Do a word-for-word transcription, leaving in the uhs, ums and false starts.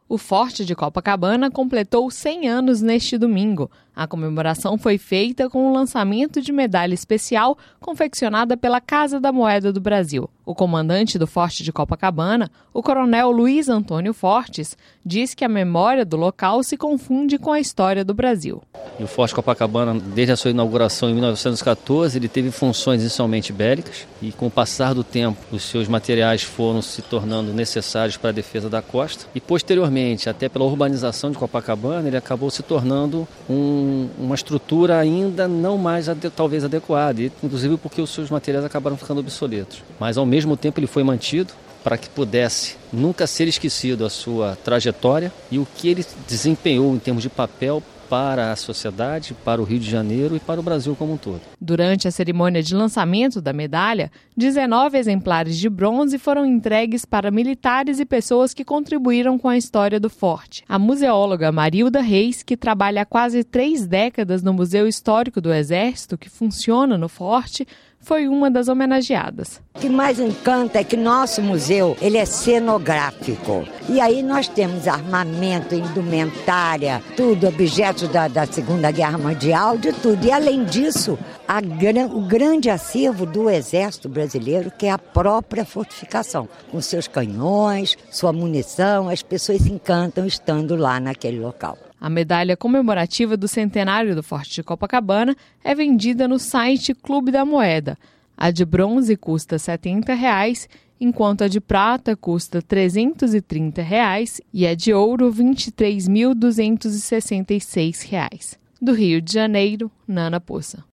O Forte de Copacabana completou cem anos neste domingo. A comemoração foi feita com o lançamento de medalha especial confeccionada pela Casa da Moeda do Brasil. O comandante do Forte de Copacabana, o coronel Luiz Antônio Fortes, diz que a memória do local se confunde com a história do Brasil. E o Forte de Copacabana, desde a sua inauguração em mil novecentos e quatorze, ele teve funções inicialmente bélicas e, com o passar do tempo, os seus materiais foram se tornando necessários para a defesa da costa e, posteriormente, até pela urbanização de Copacabana, ele acabou se tornando um, uma estrutura ainda não mais ade- talvez adequada, e, inclusive porque os seus materiais acabaram ficando obsoletos. Mas, ao mesmo tempo, ele foi mantido para que pudesse nunca ser esquecido a sua trajetória e o que ele desempenhou em termos de papel para a sociedade, para o Rio de Janeiro e para o Brasil como um todo. Durante a cerimônia de lançamento da medalha, dezenove exemplares de bronze foram entregues para militares e pessoas que contribuíram com a história do forte. A museóloga Marilda Reis, que trabalha há quase três décadas no Museu Histórico do Exército, que funciona no forte, foi uma das homenageadas. O que mais encanta é que nosso museu ele é cenográfico. E aí nós temos armamento, indumentária, tudo, objetos da, da Segunda Guerra Mundial, de tudo. E além disso, a, o grande acervo do Exército Brasileiro, que é a própria fortificação, com seus canhões, sua munição, as pessoas se encantam estando lá naquele local. A medalha comemorativa do centenário do Forte de Copacabana é vendida no site Clube da Moeda. A de bronze custa setenta reais, enquanto a de prata custa trezentos e trinta reais e a de ouro vinte e três mil duzentos e sessenta e seis reais. Do Rio de Janeiro, Nana Poça.